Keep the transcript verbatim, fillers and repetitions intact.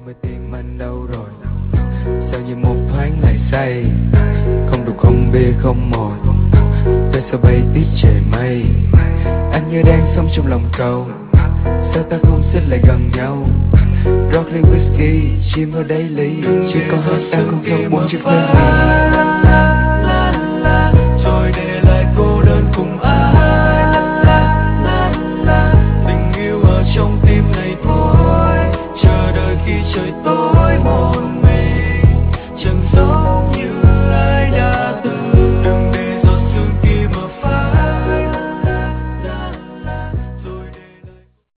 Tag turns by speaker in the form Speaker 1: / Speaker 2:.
Speaker 1: em ơi tim anh đâu rồi, sao như một thoáng lại say, không rượu không bia không mồi, tại sao bay tiếp trời mây, anh như đang sống trong lòng cầu, sao ta không xích lại gần nhau, rót ly whisky chim ở đây ly, chỉ có hết ta không thơm bốn chiếc bánh mì.